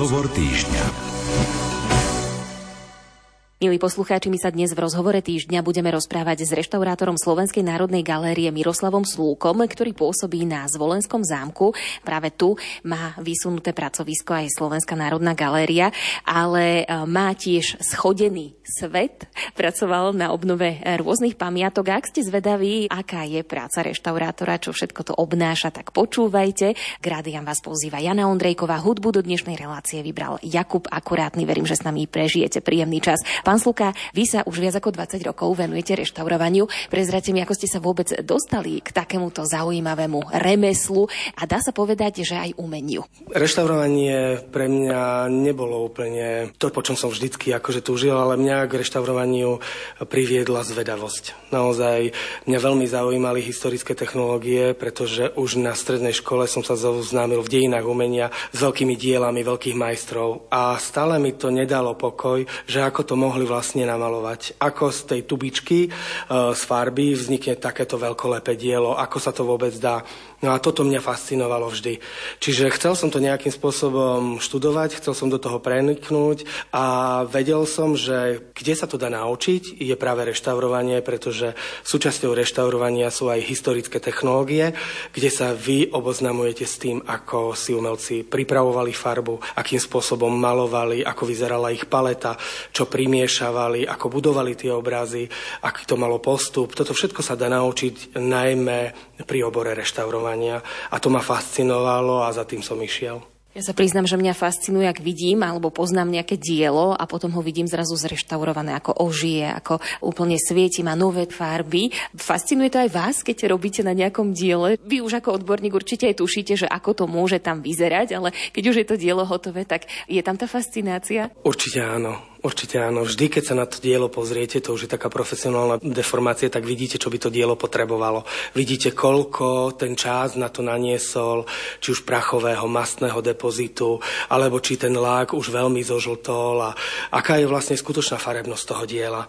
Rozhovor týždňa. Milí poslucháči, my sa dnes v rozhovore týždňa budeme rozprávať s reštaurátorom Slovenskej národnej galérie Miroslavom Slúkom, ktorý pôsobí na Zvolenskom zámku. Práve tu má vysunuté pracovisko aj Slovenská národná galéria, ale má tiež schodený svet. Pracoval na obnove rôznych pamiatok. A ak ste zvedaví, aká je práca reštaurátora, čo všetko to obnáša, tak počúvajte. K rádiám vás pozýva Jana Ondrejková. Hudbu do dnešnej relácie vybral Jakub Akurátny. Verím, že s nami prežijete príjemný čas. Pán Slúka, vy sa už viac ako 20 rokov venujete reštaurovaniu. Prezrate mi, ako ste sa vôbec dostali k takémuto zaujímavému remeslu a dá sa povedať, že aj umeniu. Reštaurovanie pre mňa nebolo úplne to, po čom som vždycky akože túžil, ale mňa k reštaurovaniu priviedla zvedavosť. Naozaj mňa veľmi zaujímali historické technológie, pretože už na strednej škole som sa zoznámil v dejinách umenia s veľkými dielami veľkých majstrov a stále mi to nedalo pokoj, že ako to mohli vlastne namalovať. Ako z tej tubičky z farby vznikne takéto veľkolepé dielo, ako sa to vôbec dá. No a toto mňa fascinovalo vždy. Čiže chcel som to nejakým spôsobom študovať, chcel som do toho preniknúť a vedel som, že kde sa to dá naučiť, je práve reštaurovanie, pretože súčasťou reštaurovania sú aj historické technológie, kde sa vy oboznamujete s tým, ako si umelci pripravovali farbu, akým spôsobom malovali, ako vyzerala ich paleta, čo primiešavali, ako budovali tie obrazy, aký to malo postup. Toto všetko sa dá naučiť najmä pri obore reštaurovania. A to ma fascinovalo a za tým som išiel. Ja sa priznám, že mňa fascinuje, ak vidím alebo poznám nejaké dielo a potom ho vidím zrazu zreštaurované, ako ožije, ako úplne svieti, má nové farby. Fascinuje to aj vás, keď robíte na nejakom diele? Vy už ako odborník určite aj tušíte, že ako to môže tam vyzerať, ale keď už je to dielo hotové, tak je tam tá fascinácia? Určite áno. Určite áno. Vždy, keď sa na to dielo pozriete, to už je taká profesionálna deformácia, tak vidíte, čo by to dielo potrebovalo. Vidíte, koľko ten čas na to naniesol, či už prachového, mastného depozitu, alebo či ten lák už veľmi zožltol a aká je vlastne skutočná farebnosť toho diela.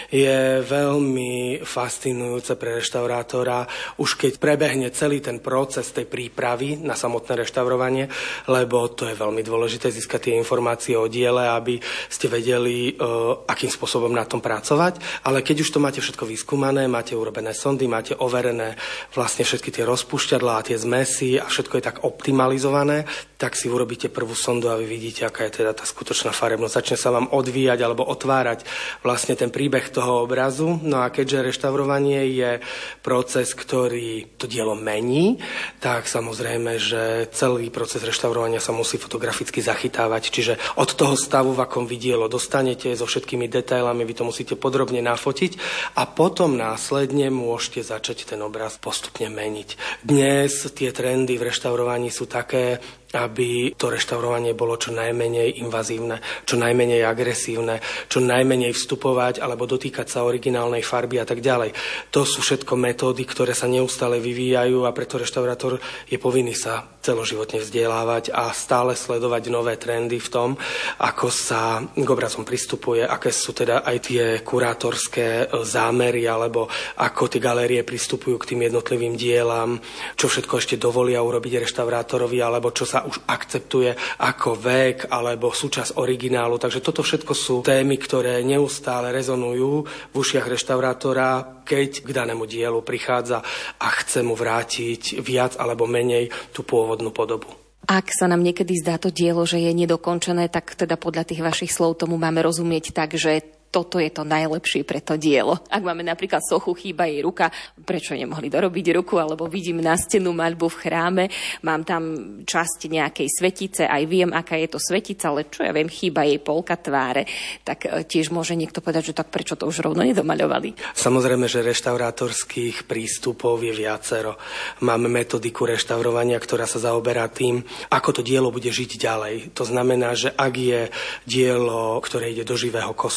Je veľmi fascinujúce pre reštaurátora, už keď prebehne celý ten proces tej prípravy na samotné reštaurovanie, lebo to je veľmi dôležité získať tie informácie o diele, aby ste vedeli, akým spôsobom na tom pracovať. Ale keď už to máte všetko vyskúmané, máte urobené sondy, máte overené vlastne všetky tie rozpúšťadlá a tie zmesy a všetko je tak optimalizované, tak si urobíte prvú sondu a vy vidíte, aká je teda tá skutočná farebnosť. Začne sa vám odvíjať alebo otvárať vlastne ten príbeh toho obrazu. No a keďže reštaurovanie je proces, ktorý to dielo mení, tak samozrejme, že celý proces reštaurovania sa musí fotograficky zachytávať. Čiže od toho stavu, v akom vy dielo dostanete so všetkými detailami, vy to musíte podrobne nafotiť a potom následne môžete začať ten obraz postupne meniť. Dnes tie trendy v reštaurovaní sú také, aby to reštaurovanie bolo čo najmenej invazívne, čo najmenej agresívne, čo najmenej vstupovať alebo dotýkať sa originálnej farby a tak ďalej. To sú všetko metódy, ktoré sa neustále vyvíjajú a preto reštaurátor je povinný sa celoživotne vzdelávať a stále sledovať nové trendy v tom, ako sa k obrazom pristupuje, aké sú teda aj tie kurátorské zámery alebo ako tie galérie pristupujú k tým jednotlivým dielam, čo všetko ešte dovolia urobiť reštaurátorovi alebo čo sa už akceptuje ako vek alebo súčasť originálu. Takže toto všetko sú témy, ktoré neustále rezonujú v ušiach reštaurátora, keď k danému dielu prichádza a chce mu vrátiť viac alebo menej tú pôvodnú podobu. Ak sa nám niekedy zdá to dielo, že je nedokončené, tak teda podľa tých vašich slov tomu máme rozumieť tak, že toto je to najlepšie pre to dielo. Ak máme napríklad sochu, chýba jej ruka, prečo nemohli dorobiť ruku, alebo vidím na stenu maľbu v chráme, mám tam časť nejakej svetice, aj viem, aká je to svetica, ale čo ja viem, chýba jej polka tváre, tak tiež môže niekto povedať, že tak prečo to už rovno nedomaľovali. Samozrejme, že reštaurátorských prístupov je viacero. Máme metodiku reštaurovania, ktorá sa zaoberá tým, ako to dielo bude žiť ďalej. To znamená, že ak je dielo, ktoré ide do živého kostola,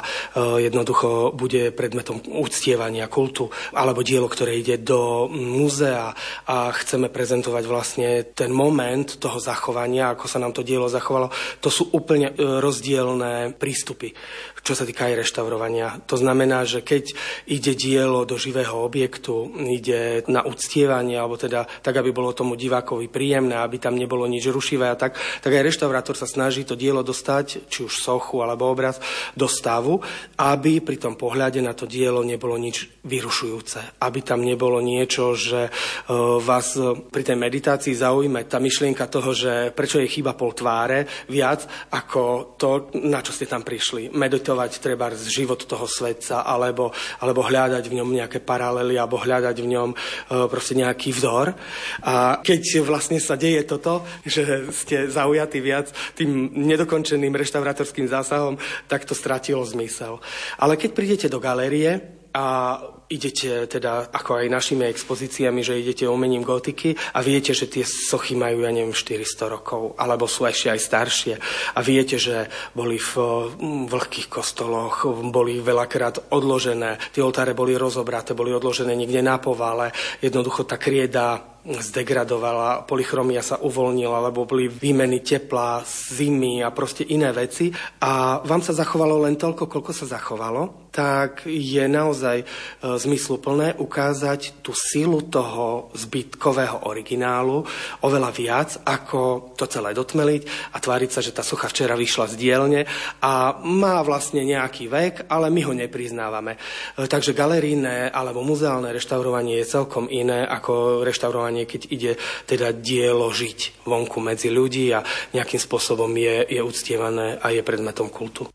jednoducho bude predmetom uctievania, kultu, alebo dielo, ktoré ide do múzea a chceme prezentovať vlastne ten moment toho zachovania, ako sa nám to dielo zachovalo. To sú úplne rozdielne prístupy, čo sa týka aj reštaurovania. To znamená, že keď ide dielo do živého objektu, ide na uctievanie, alebo teda tak, aby bolo tomu divákovi príjemné, aby tam nebolo nič rušivé a tak aj reštaurátor sa snaží to dielo dostať, či už sochu alebo obraz, do stavu, aby pri tom pohľade na to dielo nebolo nič vyrušujúce. Aby tam nebolo niečo, že vás pri tej meditácii zaujme tá myšlienka toho, že prečo je chyba pol tváre viac ako to, na čo ste tam prišli. Meditovať treba z život toho svetca, alebo hľadať v ňom nejaké paralely, alebo hľadať v ňom proste nejaký vzor. A keď vlastne sa deje toto, že ste zaujatí viac tým nedokončeným reštaurátorským zásahom, tak to stratilo zmysel. Ale keď prídete do galérie a idete teda ako aj našimi expozíciami, že idete umením gotiky a viete, že tie sochy majú, 400 rokov, alebo sú ešte aj staršie. A viete, že boli v vlhkých kostoloch, boli veľakrát odložené, tie oltáre boli rozobraté, boli odložené niekde na povale. Jednoducho tá krieda zdegradovala, polychromia sa uvoľnila, lebo boli výmeny tepla, zimy a proste iné veci. A vám sa zachovalo len toľko, koľko sa zachovalo, tak je naozaj zmysluplné ukázať tú silu toho zbytkového originálu oveľa viac, ako to celé dotmeliť a tváriť sa, že tá socha včera vyšla z dielne a má vlastne nejaký vek, ale my ho nepriznávame. Takže galerijné alebo muzeálne reštaurovanie je celkom iné ako reštaurovanie, keď ide teda dielo žiť vonku medzi ľudí a nejakým spôsobom je uctievané a je predmetom kultu.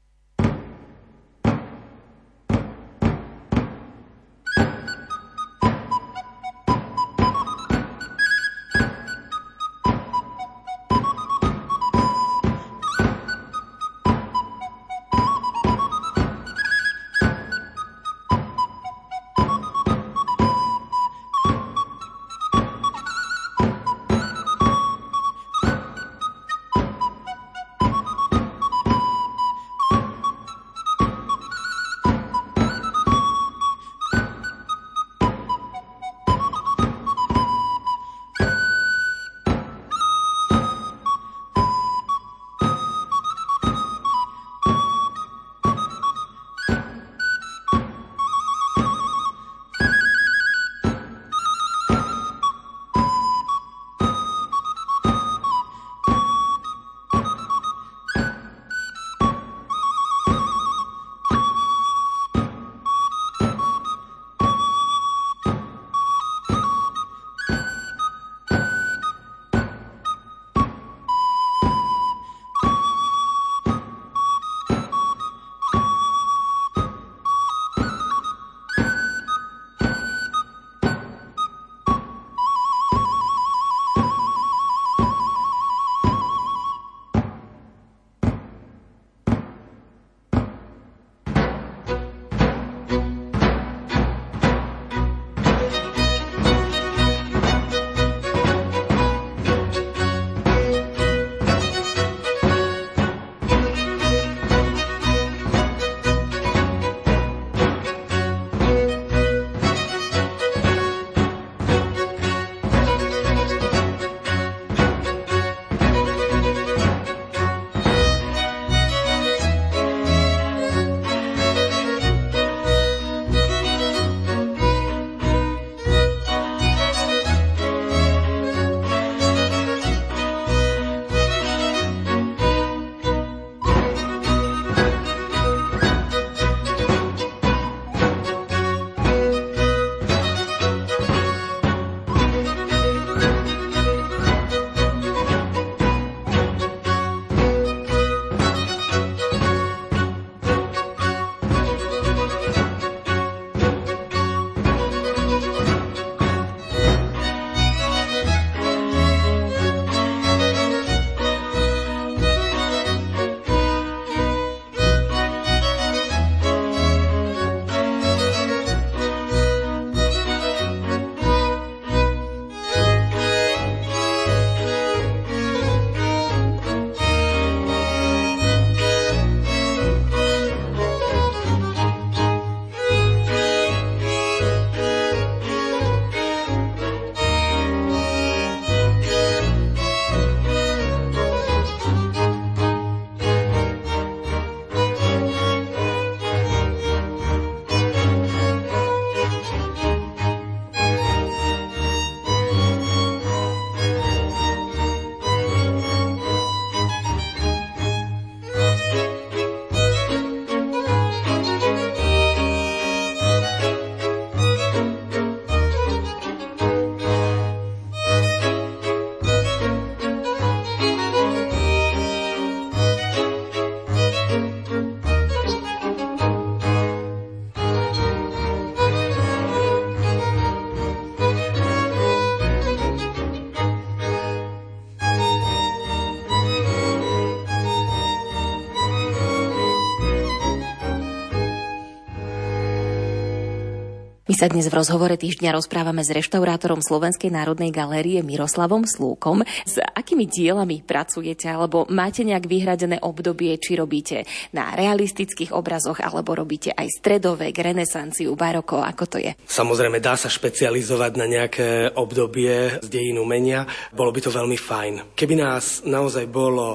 My sa dnes v rozhovore týždňa rozprávame s reštaurátorom Slovenskej národnej galérie Miroslavom Slúkom. S akými dielami pracujete, alebo máte nejak vyhradené obdobie, či robíte na realistických obrazoch, alebo robíte aj stredovek, renesanciu, baroko, ako to je? Samozrejme, dá sa špecializovať na nejaké obdobie z dejín umenia. Bolo by to veľmi fajn. Keby nás naozaj bolo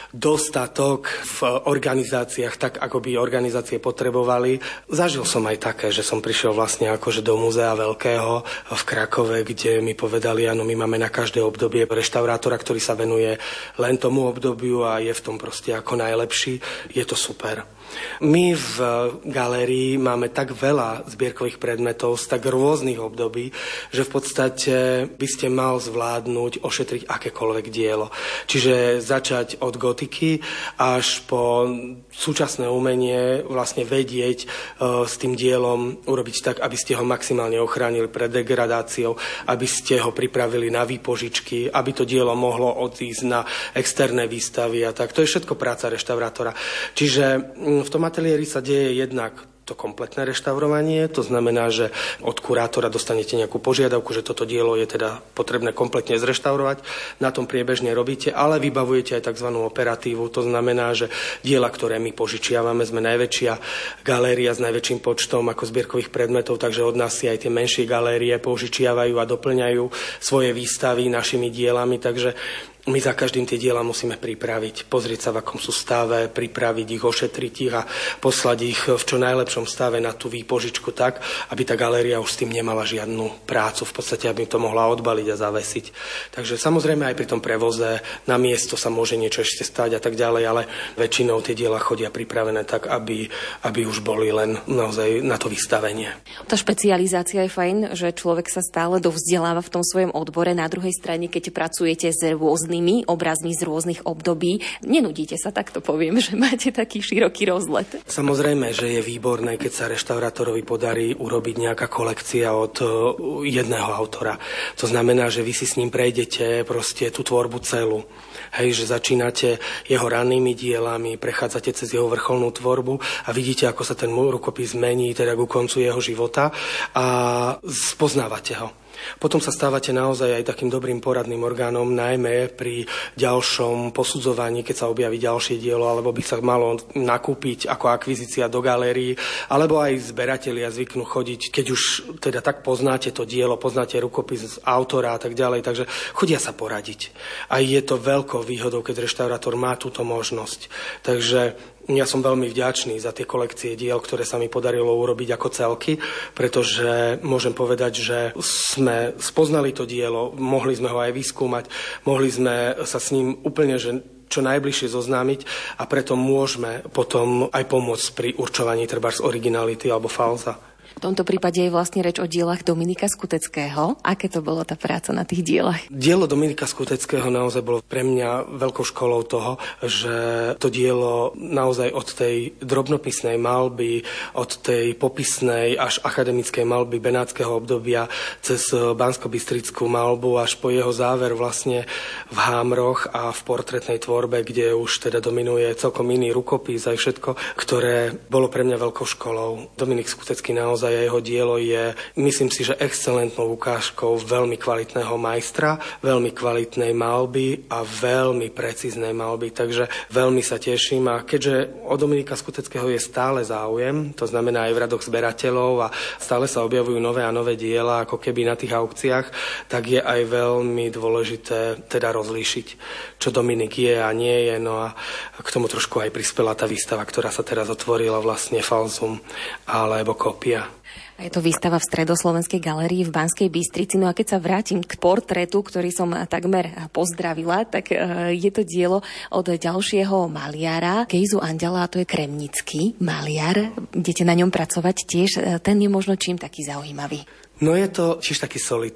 dostatok v organizáciách, tak ako by organizácie potrebovali. Zažil som aj také, že som prišiel vlastne akože do múzea veľkého v Krakove, kde mi povedali, áno, my máme na každé obdobie reštaurátora, ktorý sa venuje len tomu obdobiu a je v tom proste ako najlepší. Je to super. My v galérii máme tak veľa zbierkových predmetov z tak rôznych období, že v podstate by ste mal zvládnuť ošetriť akékoľvek dielo. Čiže začať od gotiky až po súčasné umenie vlastne vedieť s tým dielom urobiť tak, aby ste ho maximálne ochránili pred degradáciou, aby ste ho pripravili na výpožičky, aby to dielo mohlo odísť na externé výstavy a tak. To je všetko práca reštaurátora. Čiže v tom ateliéri sa deje jednak to kompletné reštaurovanie, to znamená, že od kurátora dostanete nejakú požiadavku, že toto dielo je teda potrebné kompletne zreštaurovať, na tom priebežne robíte, ale vybavujete aj tzv. Operatívu, to znamená, že diela, ktoré my požičiavame, sme najväčšia galéria s najväčším počtom ako zbierkových predmetov, takže od nás si aj tie menšie galérie požičiavajú a doplňajú svoje výstavy našimi dielami, takže my za každým tie diela musíme pripraviť, pozrieť sa, v akom sú stave, pripraviť ich, ošetriť ich a poslať ich v čo najlepšom stave na tú výpožičku tak, aby tá galéria už s tým nemala žiadnu prácu, v podstate, aby to mohla odbaliť a zavesiť. Takže samozrejme aj pri tom prevoze na miesto sa môže niečo ešte stať a tak ďalej, ale väčšinou tie diela chodia pripravené tak, aby už boli len naozaj na to vystavenie. Tá špecializácia je fajn, že človek sa stále dovzdeláva v tom svojom odbore. Na druhej strane, keď pracujete s obrazmi z rôznych období. Nenudíte sa, tak to poviem, že máte taký široký rozlet. Samozrejme, že je výborné, keď sa reštaurátorovi podarí urobiť nejaká kolekcia od jedného autora. To znamená, že vy si s ním prejdete proste tú tvorbu celú. Hej, že začínate jeho rannými dielami, prechádzate cez jeho vrcholnú tvorbu a vidíte, ako sa ten rukopis mení teda ku koncu jeho života a spoznávate ho. Potom sa stávate naozaj aj takým dobrým poradným orgánom, najmä pri ďalšom posudzovaní, keď sa objaví ďalšie dielo, alebo by sa malo nakúpiť ako akvizícia do galérií, alebo aj zberatelia zvyknú chodiť, keď už teda tak poznáte to dielo, poznáte rukopis autora a tak ďalej, takže chodia sa poradiť. A je to veľkou výhodou, keď reštaurátor má túto možnosť. Takže ja som veľmi vďačný za tie kolekcie diel, ktoré sa mi podarilo urobiť ako celky, pretože môžem povedať, že sme spoznali to dielo, mohli sme ho aj vyskúmať, mohli sme sa s ním úplne čo najbližšie zoznámiť a preto môžeme potom aj pomôcť pri určovaní trebárs originality alebo falza. V tomto prípade je vlastne reč o dielach Dominika Skuteckého. Aké to bolo tá práca na tých dielach? Dielo Dominika Skuteckého naozaj bolo pre mňa veľkou školou toho, že to dielo naozaj od tej drobnopisnej malby, od tej popisnej až akademickej malby benátskeho obdobia cez banskobystrickú malbu až po jeho záver vlastne v hámroch a v portrétnej tvorbe, kde už teda dominuje celkom iný rukopis aj všetko, ktoré bolo pre mňa veľkou školou. Dominik Skutecký naozaj a jeho dielo je, myslím si, že excelentnou ukážkou veľmi kvalitného majstra, veľmi kvalitnej malby a veľmi precíznej malby, takže veľmi sa teším a keďže o Dominika Skuteckého je stále záujem, to znamená aj v radoch zberateľov a stále sa objavujú nové a nové diela, ako keby na tých aukciách, tak je aj veľmi dôležité teda rozlíšiť, čo Dominik je a nie je, no a k tomu trošku aj prispela tá výstava, ktorá sa teraz otvorila vlastne Falzum alebo Kopia. A je to výstava v Stredoslovenskej galérii v Banskej Bystrici. No a keď sa vrátim k portrétu, ktorý som takmer pozdravila, tak je to dielo od ďalšieho maliara, Gejzu Andela, a to je kremnický maliar. Idete na ňom pracovať tiež. Ten je možno čím taký zaujímavý? No je to tiež taký solitér.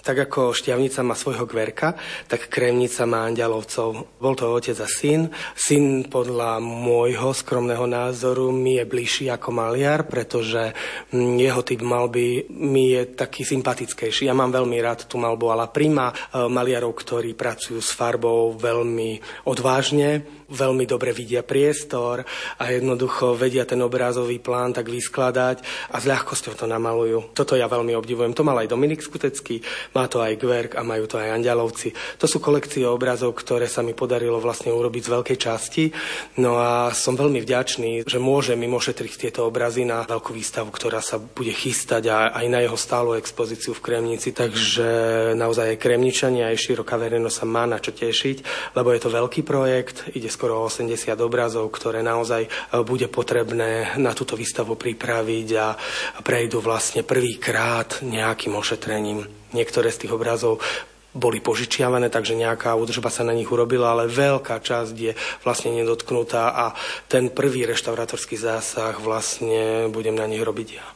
Tak ako Štiavnica má svojho Gverka, tak Kremnica má Anďelovcov. Bol to otec a syn. Syn podľa môjho skromného názoru mi je bližší ako maliar, pretože jeho typ malby mi je taký sympatickejší. Ja mám veľmi rád tú malbu alla prima, maliarov, ktorí pracujú s farbou veľmi odvážne, veľmi dobre vidia priestor a jednoducho vedia ten obrázový plán tak vyskladať a s ľahkosťou to namalujú. Toto ja veľmi obdivujem. To mal aj Dominik Skutecký, má to aj Gverk a majú to aj Anďelovci. To sú kolekcie obrazov, ktoré sa mi podarilo vlastne urobiť z veľkej časti. No a som veľmi vďačný, že môžem im ošetriť tieto obrazy na veľkú výstavu, ktorá sa bude chystať a aj na jeho stálu expozíciu v Kremnici. Takže naozaj aj Kremničania, aj široká verejnosť sa má na čo tešiť, lebo je to veľký projekt, ide skoro 80 obrazov, ktoré naozaj bude potrebné na túto výstavu pripraviť a prejdú vlastne prvýkrát nejakým ošetrením. Niektoré z tých obrazov boli požičiavané, takže nejaká údržba sa na nich urobila, ale veľká časť je vlastne nedotknutá a ten prvý reštaurátorský zásah vlastne budem na nich robiť ja.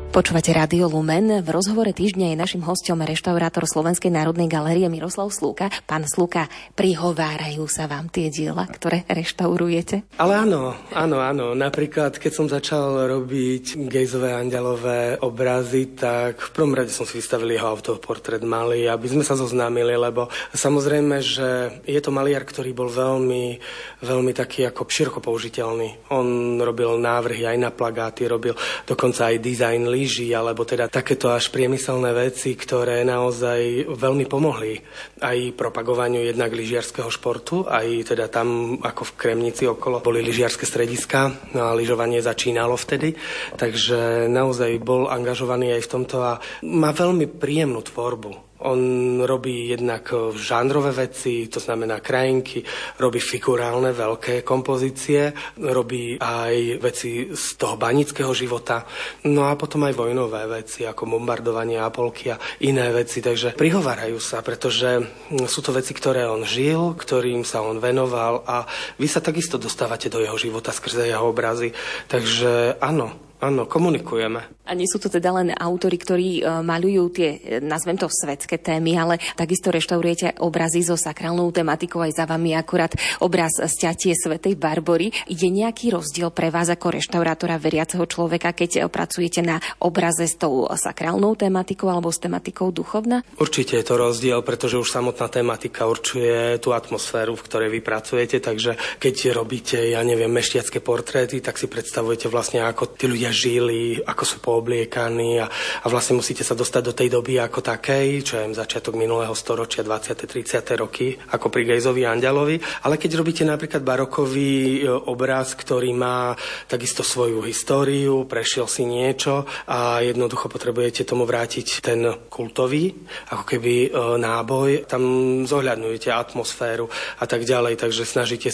Počúvate Rádio Lumen. V rozhovore týždňa je našim hosťom reštaurátor Slovenskej národnej galérie Miroslav Slúka. Pán Slúka, prihovárajú sa vám tie diela, ktoré reštaurujete? Ale áno. Napríklad, keď som začal robiť Gejzové andelové obrazy, tak v prvom rade som si vystavil jeho autoportrét malý, aby sme sa zoznámili, lebo samozrejme, že je to maliar, ktorý bol veľmi, veľmi taký ako široko použiteľný. On robil návrhy aj na plagáty, robil dokonca aj dizajn lyží, alebo teda takéto až priemyselné veci, ktoré naozaj veľmi pomohli aj propagovaniu jednak lyžiarskeho športu, aj teda tam ako v Kremnici okolo boli lyžiarske strediska, no a lyžovanie začínalo vtedy, takže naozaj bol angažovaný aj v tomto a má veľmi príjemnú tvorbu. On robí jednak žánrové veci, to znamená krajinky, robí figurálne veľké kompozície, robí aj veci z toho banického života, no a potom aj vojnové veci, ako bombardovanie Apolky a iné veci, takže prihovárajú sa, pretože sú to veci, ktoré on žil, ktorým sa on venoval a vy sa takisto dostávate do jeho života skrze jeho obrazy, takže áno, komunikujeme. A nie sú to teda len autori, ktorí maľujú tie, nazvem to, svetské témy, ale takisto reštaurujete obrazy so sakrálnou tematikou, aj za vami akurát obraz Sťatie svätej Barbory. Je nejaký rozdiel pre vás ako reštaurátora veriaceho človeka, keď pracujete na obraze s tou sakrálnou tematikou alebo s tematikou duchovná? Určite je to rozdiel, pretože už samotná tematika určuje tú atmosféru, v ktorej vy pracujete, takže keď robíte, mešťacké portréty, tak si predstavujete vlastne, ako tí ľudia žili, ako sú poobliekaní a vlastne musíte sa dostať do tej doby ako takej, čo je začiatok minulého storočia, 20. 30. roky, ako pri Gejzovi Andelovi. Ale keď robíte napríklad barokový obraz, ktorý má takisto svoju históriu, prešiel si niečo a jednoducho potrebujete tomu vrátiť ten kultový, ako keby náboj, tam zohľadňujete atmosféru a tak ďalej, takže snažíte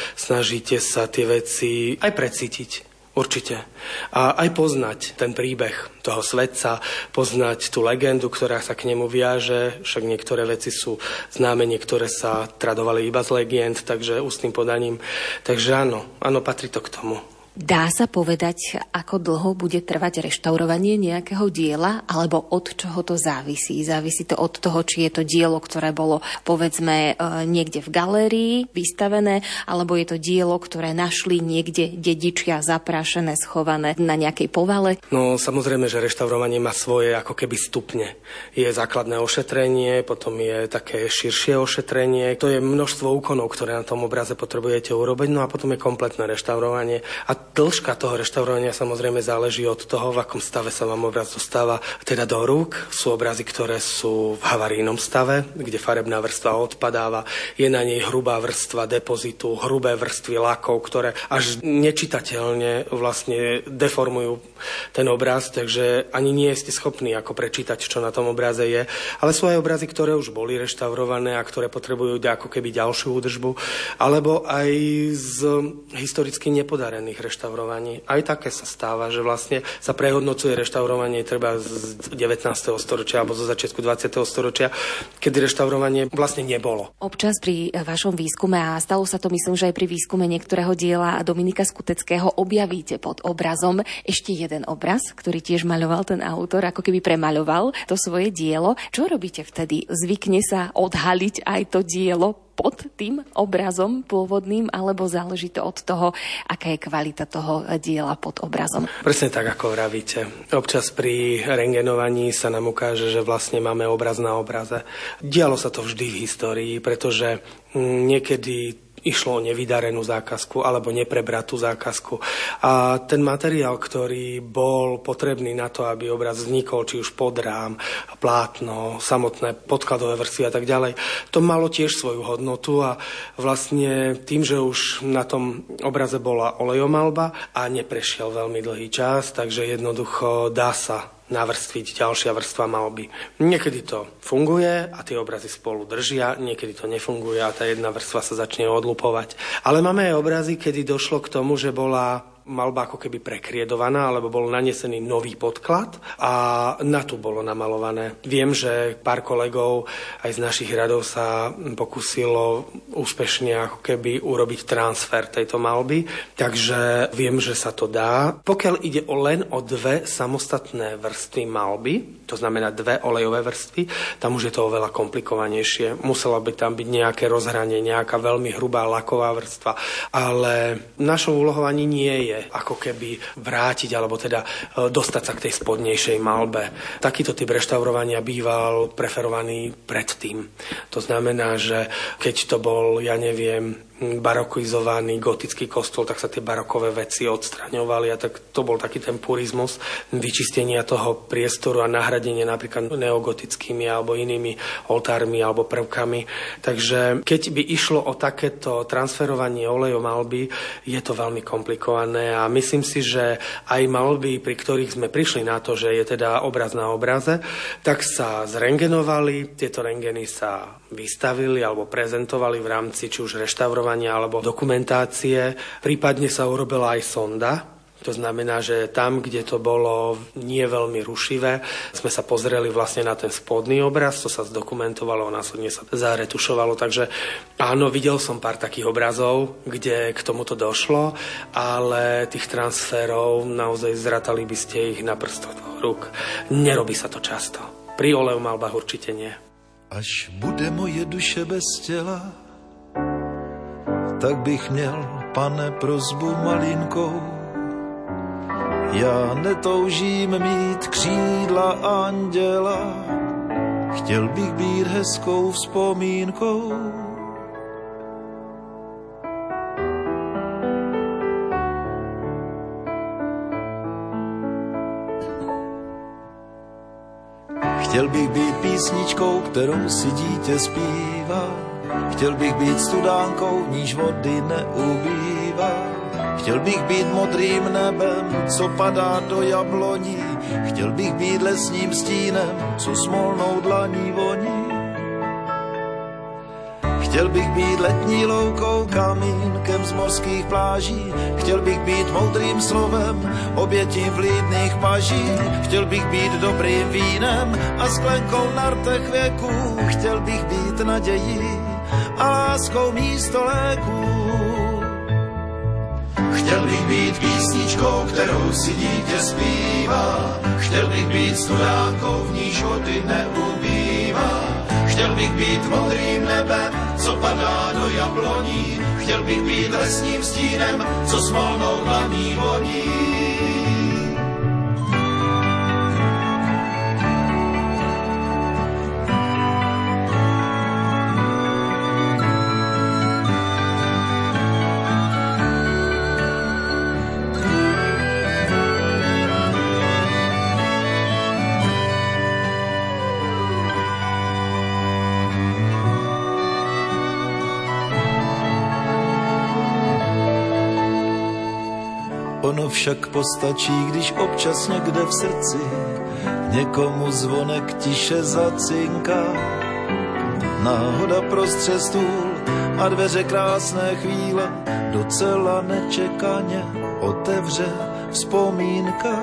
sa tie veci aj precítiť. Určite. A aj poznať ten príbeh toho svetca, poznať tú legendu, ktorá sa k nemu viaže, však niektoré veci sú známe, niektoré sa tradovali iba z legend, takže ústnym podaním. Takže áno, patrí to k tomu. Dá sa povedať, ako dlho bude trvať reštaurovanie nejakého diela, alebo od čoho to závisí? Závisí to od toho, či je to dielo, ktoré bolo, povedzme, niekde v galérii vystavené, alebo je to dielo, ktoré našli niekde dedičia zaprášené, schované na nejakej povale? No, samozrejme, že reštaurovanie má svoje ako keby stupne. Je základné ošetrenie, potom je také širšie ošetrenie. To je množstvo úkonov, ktoré na tom obraze potrebujete urobiť, no a potom je kompletné reštaurovanie. A dĺžka toho reštaurovania samozrejme záleží od toho, v akom stave sa vám obraz dostáva teda do rúk. Sú obrazy, ktoré sú v havarijnom stave, kde farebná vrstva odpadáva. Je na nej hrubá vrstva depozitu, hrubé vrstvy lakov, ktoré až nečitateľne vlastne deformujú ten obraz, takže ani nie ste schopní ako prečítať, čo na tom obraze je. Ale sú aj obrazy, ktoré už boli reštaurované a ktoré potrebujú ako keby ďalšiu údržbu, alebo aj z historicky nepodarených reštaurovaní. Aj také sa stáva, že vlastne sa prehodnocuje reštaurovanie treba z 19. storočia alebo zo začiatku 20. storočia, kedy reštaurovanie vlastne nebolo. Občas pri vašom výskume, a stalo sa to myslím, že aj pri výskume niektorého diela Dominika Skuteckého, objavíte pod obrazom ešte jeden obraz, ktorý tiež maľoval ten autor, ako keby premaľoval to svoje dielo. Čo robíte vtedy? Zvykne sa odhaliť aj to dielo pod tým obrazom pôvodným, alebo záleží to od toho, aká je kvalita toho diela pod obrazom? Presne tak, ako vravíte. Občas pri rentgenovaní sa nám ukáže, že vlastne máme obraz na obraze. Dialo sa to vždy v histórii, pretože niekedy išlo o nevydarenú zákazku alebo neprebratú zákazku. A ten materiál, ktorý bol potrebný na to, aby obraz vznikol, či už podrám, plátno, samotné podkladové vrstvy a tak ďalej, to malo tiež svoju hodnotu a vlastne tým, že už na tom obraze bola olejomalba a neprešiel veľmi dlhý čas, takže jednoducho dá sa navrstviť ďalšia vrstva malby. Niekedy to funguje a tie obrazy spolu držia, niekedy to nefunguje a tá jedna vrstva sa začne odlupovať. Ale máme aj obrazy, kedy došlo k tomu, že bola malba ako keby prekriedovaná, alebo bol nanesený nový podklad a na tú bolo namalované. Viem, že pár kolegov aj z našich radov sa pokúsilo úspešne ako keby urobiť transfer tejto malby, takže viem, že sa to dá. Pokiaľ ide len o dve samostatné vrstvy malby, to znamená dve olejové vrstvy, tam už je to oveľa komplikovanejšie. Muselo by tam byť nejaké rozhranie, nejaká veľmi hrubá laková vrstva, ale našou úlohou ani nie je ako keby vrátiť, alebo teda dostať sa k tej spodnejšej malbe. Takýto typ reštaurovania býval preferovaný predtým. To znamená, že keď to bol, ja neviem, barokoizovaný gotický kostol, tak sa tie barokové veci odstraňovali a tak to bol taký ten purizmus vyčistenia toho priestoru a nahradenie napríklad neogotickými alebo inými oltármi alebo prvkami. Takže keď by išlo o takéto transferovanie olejov malby, je to veľmi komplikované a myslím si, že aj malby, pri ktorých sme prišli na to, že je teda obraz na obraze, tak sa zrengenovali, tieto rengeny sa vystavili alebo prezentovali v rámci či už reštaurovania alebo dokumentácie. Prípadne sa urobila aj sonda. To znamená, že tam, kde to bolo nie veľmi rušivé, sme sa pozreli vlastne na ten spodný obraz, to sa zdokumentovalo, následne sa zaretušovalo. Takže áno, videl som pár takých obrazov, kde k tomuto došlo, ale tých transferov naozaj zratali by ste ich na prstoch rúk. Nerobí sa to často. Pri olejmalbách určite nie. Až bude moje duše bez těla, tak bych měl, pane, prosbu malinkou. Já netoužím mít křídla anděla, chtěl bych být hezkou vzpomínkou. Chtěl bych být písničkou, kterou si dítě zpívá. Chtěl bych být studánkou, níž vody neubývá. Chtěl bych být modrým nebem, co padá do jabloní. Chtěl bych být lesním stínem, co smolnou dlaní voní. Chtěl bych být letní loukou, kamínkem z mořských pláží. Chtěl bych být moudrým slovem, obětí vlídných paží. Chtěl bych být dobrým vínem a sklenkou na rtech věků. Chtěl bych být nadějí a láskou místo léků. Chtěl bych být písničkou, kterou si dítě zpívá. Chtěl bych být studánkou, v níž vody neubývá. Chtěl bych být modrým nebem, co padá do jabloní. Chtěl bych být lesním stínem, co smolnou dlaní voní. Ono však postačí, když občas někde v srdci někomu zvonek tiše zacinká. Náhoda prostře stůl a dveře krásné chvíle docela nečekaně otevře vzpomínka.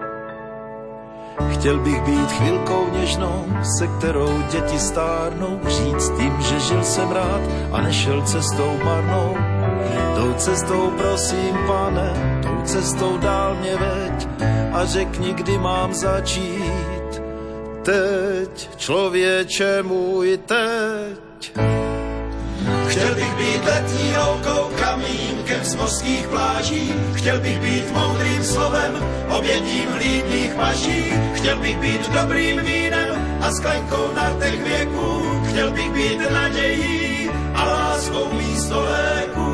Chtěl bych být chvilkou něžnou, se kterou děti stárnou, říct jim, že žil jsem rád a nešel cestou marnou. Tou cestou prosím, pane, tou cestou dál mě veď a řekni, kdy mám začít. Teď, člověče můj, teď. Chtěl bych být letní loukou, kamínkem z mořských pláží. Chtěl bych být moudrým slovem, obětím vlídných paží. Chtěl bych být dobrým vínem a sklenkou na rtech věků. Chtěl bych být nadějí a láskou místo léků.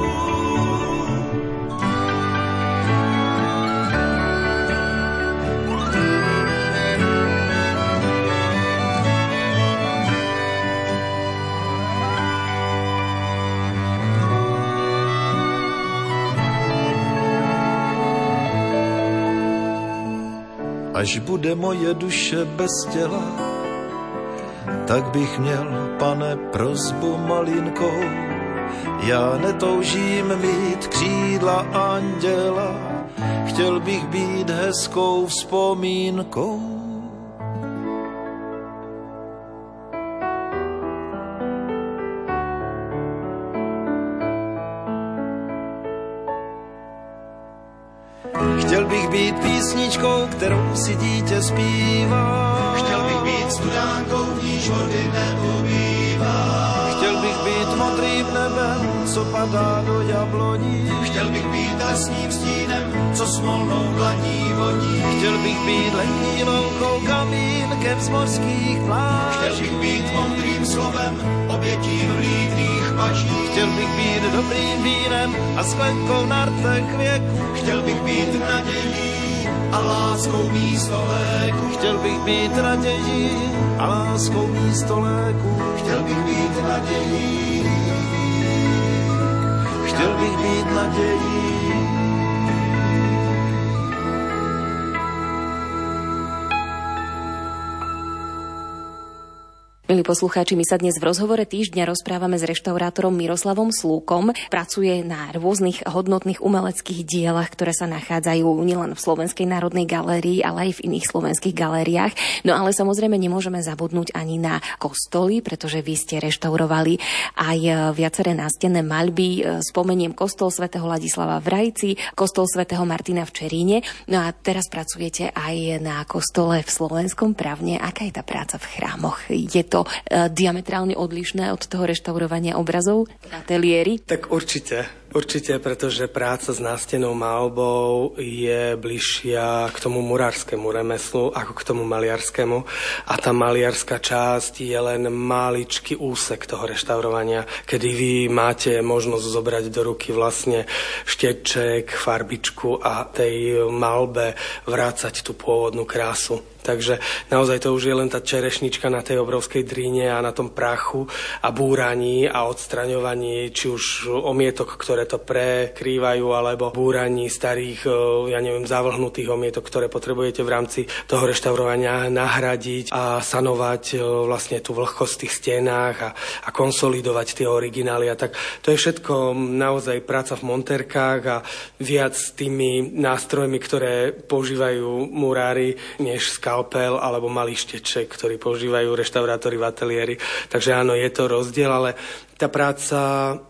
Až bude moje duše bez těla, tak bych měl, pane, prosbu malinkou. Já netoužím mít křídla anděla, chtěl bych být hezkou vzpomínkou. Chtěl bych být písničkou, kterou si dítě zpívá. Chtěl bych být studánkou, v níž vody neubývá. Chtěl bych být modrým nebem, co padá do jabloní. Chtěl bych být lesním stínem, co smolnou dlaní voní. Chtěl bych být letní loukou, kamínkem z mořských pláží. Chtěl bych být moudrým slovem, obětím vlídných paží. Chtěl bych být dobrým vínem a sklenkou na rtech věku. Chtěl bych být nadějí a láskou místo léku. Chtěl bych být nadějí a láskou místo léku. Chtěl bych být nadějí. Chtěl bych být nadějí. Milí poslucháči, my sa dnes v rozhovore týždňa rozprávame s reštaurátorom Miroslavom Slúkom. Pracuje na rôznych hodnotných umeleckých dielach, ktoré sa nachádzajú nielen v Slovenskej národnej galérii, ale aj v iných slovenských galériách. No ale samozrejme nemôžeme zabudnúť ani na kostoly, pretože vy ste reštaurovali aj viaceré nástenné maľby. Spomeniem kostol svätého Ladislava v Rajci, kostol svätého Martina v Čeríne. No a teraz pracujete aj na kostole v Slovenskom Pravne. Aká je tá práca v chrámoch? Je to diametrálne odlišné od toho reštaurovania obrazov v ateliéri? Tak určite, pretože práca s nástennou maľbou je bližšia k tomu murárskému remeslu ako k tomu maliarskému. A tá maliarská časť je len maličký úsek toho reštaurovania, kedy vy máte možnosť zobrať do ruky vlastne šteček, farbičku a tej maľbe vrácať tú pôvodnú krásu. Takže naozaj to už je len tá čerešnička na tej obrovskej dríne a na tom prachu a búraní a odstraňovaní či už omietok, ktoré to prekrývajú, alebo búraní starých, zavlhnutých omietok, ktoré potrebujete v rámci toho reštaurovania nahradiť a sanovať vlastne tú vlhkosť v tých stenách a konsolidovať tie originály. A tak to je všetko naozaj práca v montérkách a viac s tými nástrojmi, ktoré používajú murári, než skalpel alebo malý šteček, ktorý používajú reštaurátori v ateliéri. Takže áno, je to rozdiel, ale tá práca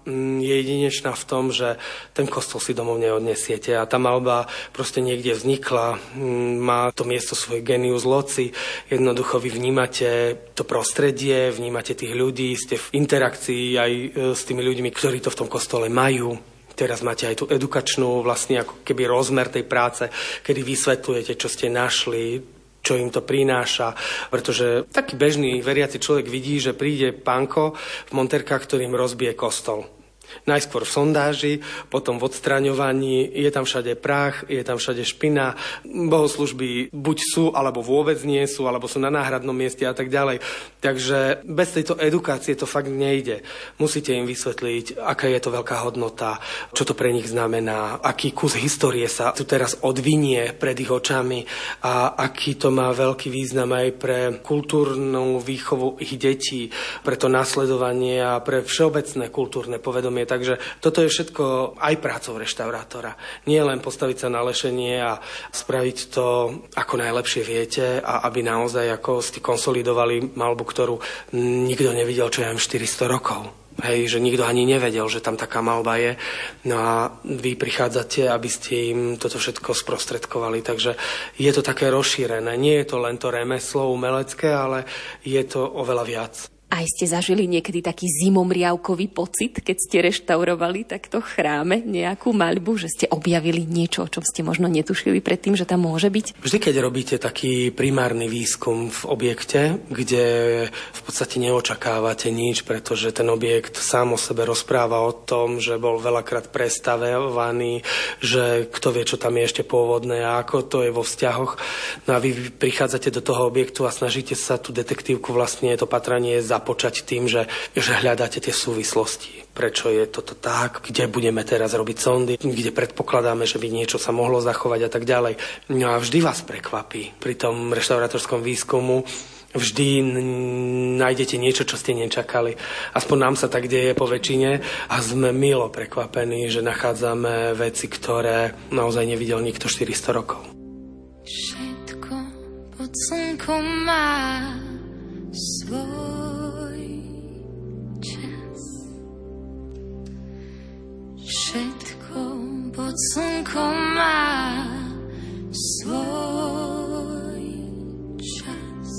je jedinečná v tom, že ten kostol si domov neodnesiete a tá maľba proste niekde vznikla, má to miesto svoj genius loci, jednoducho vy vnímate to prostredie, vnímate tých ľudí, ste v interakcii aj s tými ľuďmi, ktorí to v tom kostole majú. Teraz máte aj tú edukačnú vlastne ako keby rozmer tej práce, kedy vysvetľujete, čo ste našli, čo im to prináša, pretože taký bežný veriaci človek vidí, že príde pánko v montérkach, ktorým rozbije kostol. Najskôr v sondáži, potom v odstraňovaní, je tam všade prach, je tam všade špina, bohoslúžby buď sú, alebo vôbec nie sú, alebo sú na náhradnom mieste a tak ďalej. Takže bez tejto edukácie to fakt nejde. Musíte im vysvetliť, aká je to veľká hodnota, čo to pre nich znamená, aký kus histórie sa tu teraz odvinie pred ich očami a aký to má veľký význam aj pre kultúrnu výchovu ich detí, pre to nasledovanie a pre všeobecné kultúrne povedomie. Takže toto je všetko aj prácou reštaurátora. Nie len postaviť sa na lešenie a spraviť to, ako najlepšie viete a aby naozaj ako ste konsolidovali maľbu, ktorú nikto nevidel, čo ja viem, 400 rokov. Hej, že nikto ani nevedel, že tam taká maľba je. No a vy prichádzate, aby ste im toto všetko sprostredkovali. Takže je to také rozšírené. Nie je to len to remeslo umelecké, ale je to oveľa viac. Aj ste zažili niekedy taký zimomriavkový pocit, keď ste reštaurovali takto v chráme nejakú maľbu, že ste objavili niečo, o čom ste možno netušili predtým, že tam môže byť? Vždy, keď robíte taký primárny výskum v objekte, kde v podstate neočakávate nič, pretože ten objekt sám o sebe rozpráva o tom, že bol veľakrát prestavovaný, že kto vie, čo tam je ešte pôvodné a ako to je vo vzťahoch. No a vy prichádzate do toho objektu a snažíte sa tú detektívku vlastne to patranie započať tým, že hľadáte tie súvislosti. Prečo je toto tak, kde budeme teraz robiť sondy, kde predpokladáme, že by niečo sa mohlo zachovať a tak ďalej. No a vždy vás prekvapí pri tom reštaurátorskom výskumu, vždy nájdete niečo, čo ste nečakali. Aspoň nám sa tak deje po väčšine a sme milo prekvapení, že nachádzame veci, ktoré naozaj nevidel nikto 400 rokov. Všetko pod slnkom má svoj čas. Všetko pod slnkom má svoj čas.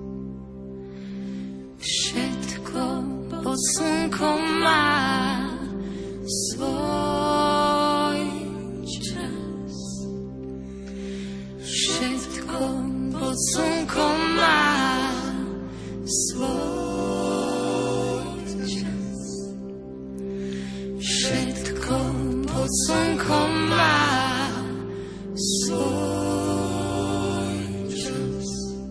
Všetko pod slnkom má svoj čas. Všetko pod slnkom má svoj čas. Všetko pod slnkom má svoj čas.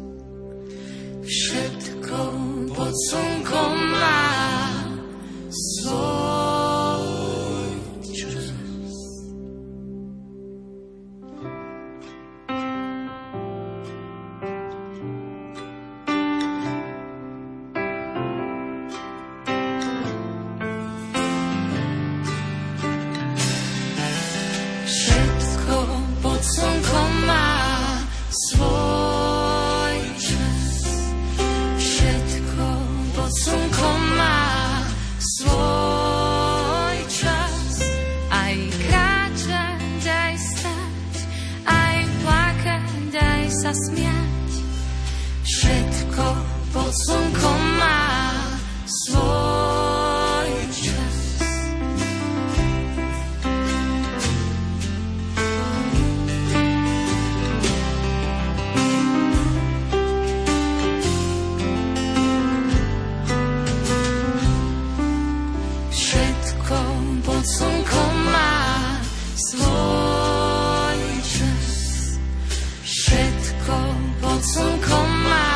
Všetko pod slnkom má svoj čas. Všetko pod slnkom má svoj čas. Všetko pod slnkom má svoj čas. Aj kráčať, aj stať, aj plakať, aj sa smiať. Všetko pod slnkom má svoj čas. Všetko pod slnkom má svoj čas. Všetko pod slnkom má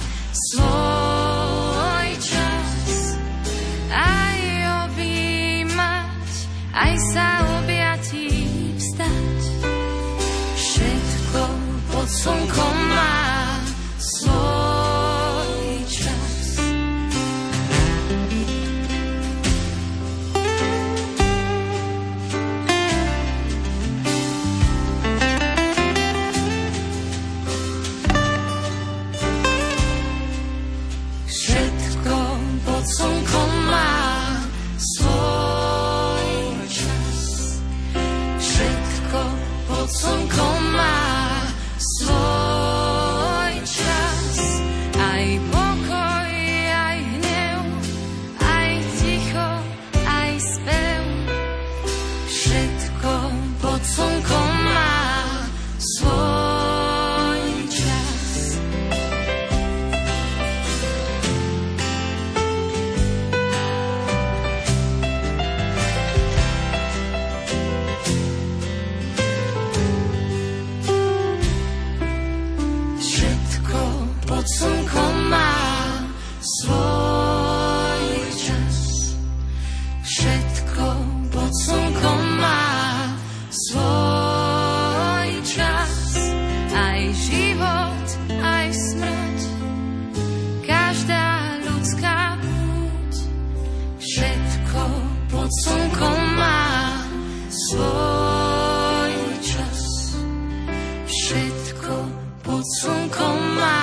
svoj čas. Aj objímať, aj sa objatí vstať. Všetko pod slnkom má svoj čas. Všetko pod slnkom má svoj čas. Všetko pod slnkom má svoj čas. Aj pokoj, aj hnev, aj ticho, aj spev. Všetko pod slnkom má svoj čas. Všetko pod slnkom má svoj čas. Všetko pod slnkom má svoj čas. Aj život, aj smrť, každá ľudská púť. Všetko pod slnkom má svoj čas. Všetko pod slnkom má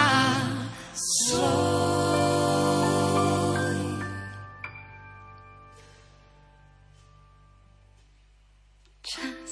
svoj čas.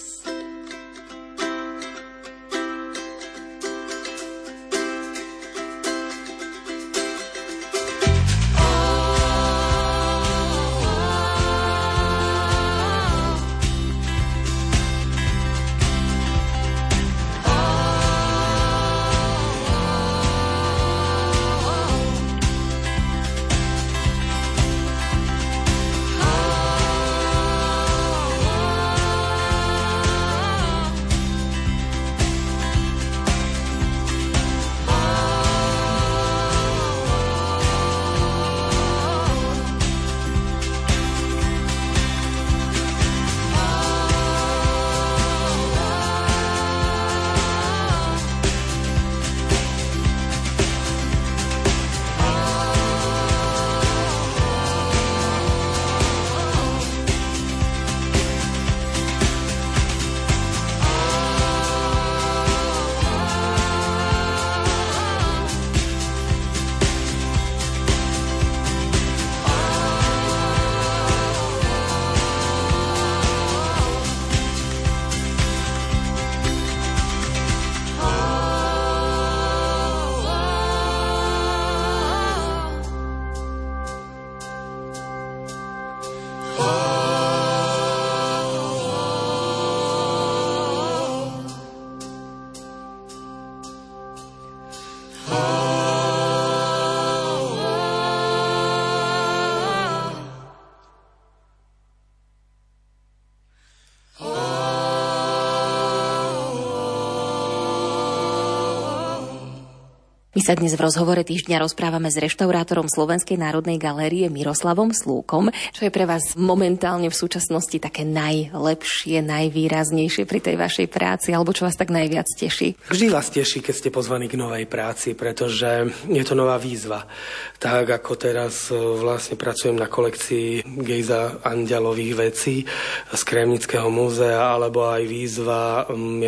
My sa dnes v rozhovore týždňa rozprávame s reštaurátorom Slovenskej národnej galérie Miroslavom Slúkom. Čo je pre vás momentálne v súčasnosti také najlepšie, najvýraznejšie pri tej vašej práci, alebo čo vás tak najviac teší? Vždy vás teší, keď ste pozvaní k novej práci, pretože je to nová výzva. Tak ako teraz vlastne pracujem na kolekcii Gejza Anďelových vecí z Kremnického múzea, alebo aj výzva,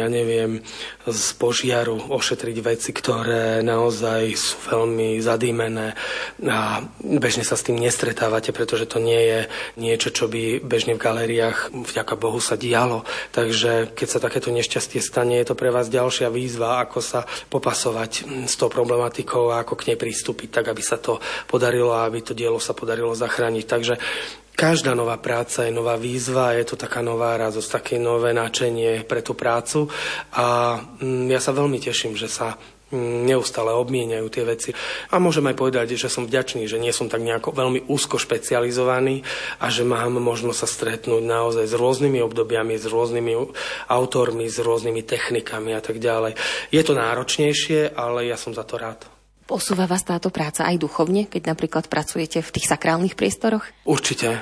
z požiaru ošetriť veci, ktoré naozaj sú veľmi zadýmené a bežne sa s tým nestretávate, pretože to nie je niečo, čo by bežne v galériách vďaka Bohu sa dialo. Takže keď sa takéto nešťastie stane, je to pre vás ďalšia výzva, ako sa popasovať s tou problematikou a ako k nej pristúpiť, tak aby sa to podarilo a aby to dielo sa podarilo zachrániť. Takže každá nová práca je nová výzva, je to taká nová radosť, také nové nadšenie pre tú prácu a ja sa veľmi teším, že sa neustále obmieniajú tie veci. A môžem aj povedať, že som vďačný, že nie som tak nejako veľmi úzko špecializovaný a že mám možnosť sa stretnúť naozaj s rôznymi obdobiami, s rôznymi autormi, s rôznymi technikami a tak ďalej. Je to náročnejšie, ale ja som za to rád. Posúva vás táto práca aj duchovne, keď napríklad pracujete v tých sakrálnych priestoroch? Určite,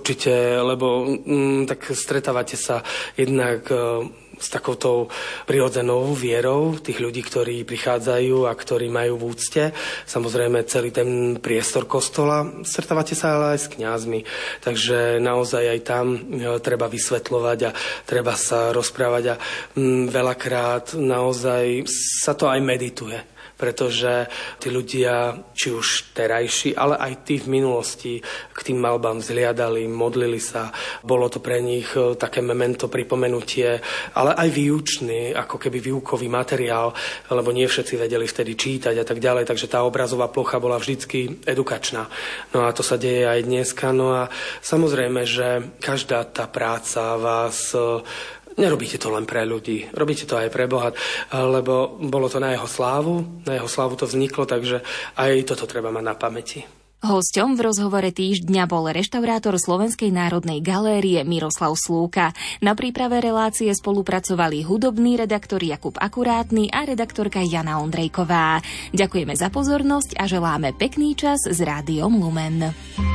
lebo tak stretávate sa jednak s takouto prirodzenou vierou tých ľudí, ktorí prichádzajú a ktorí majú v úcte. Samozrejme celý ten priestor kostola. Stretávate sa ale aj s kňazmi. Takže naozaj aj tam treba vysvetľovať a treba sa rozprávať a veľakrát naozaj sa to aj medituje. Pretože tí ľudia, či už terajší, ale aj tí v minulosti k tým malbám vzliadali, modlili sa. Bolo to pre nich také memento, pripomenutie, ale aj výučný, ako keby výukový materiál, lebo nie všetci vedeli vtedy čítať a tak ďalej, takže tá obrazová plocha bola vždycky edukačná. No a to sa deje aj dneska. No a samozrejme, že každá tá práca vás... Nerobíte to len pre ľudí, robíte to aj pre Boha, lebo bolo to na jeho slávu to vzniklo, takže aj toto treba mať na pamäti. Hosťom v rozhovore týždňa bol reštaurátor Slovenskej národnej galérie Miroslav Slúka. Na príprave relácie spolupracovali hudobný redaktor Jakub Akurátny a redaktorka Jana Ondrejková. Ďakujeme za pozornosť a želáme pekný čas s Rádiom Lumen.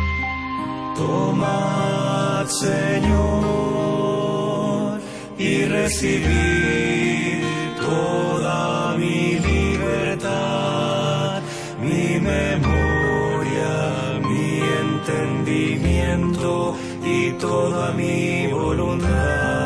Tomad, Señor, y recibir toda mi libertad, mi memoria, mi entendimiento y toda mi voluntad.